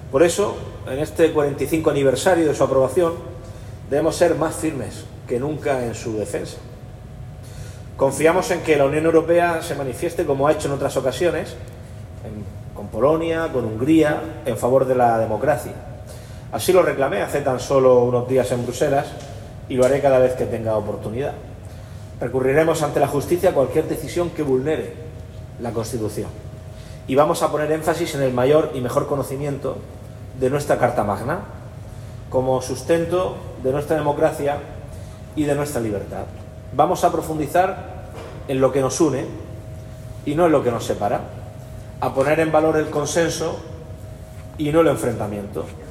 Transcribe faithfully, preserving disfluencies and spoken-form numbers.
Por eso, en este cuarenta y cinco aniversario de su aprobación, debemos ser más firmes que nunca en su defensa. Confiamos en que la Unión Europea se manifieste, como ha hecho en otras ocasiones, en, con Polonia, con Hungría, en favor de la democracia. Así lo reclamé hace tan solo unos días en Bruselas y lo haré cada vez que tenga oportunidad. Recurriremos ante la justicia a cualquier decisión que vulnere la Constitución. Y vamos a poner énfasis en el mayor y mejor conocimiento de nuestra Carta Magna, como sustento de nuestra democracia y de nuestra libertad. Vamos a profundizar en lo que nos une y no en lo que nos separa, a poner en valor el consenso y no el enfrentamiento.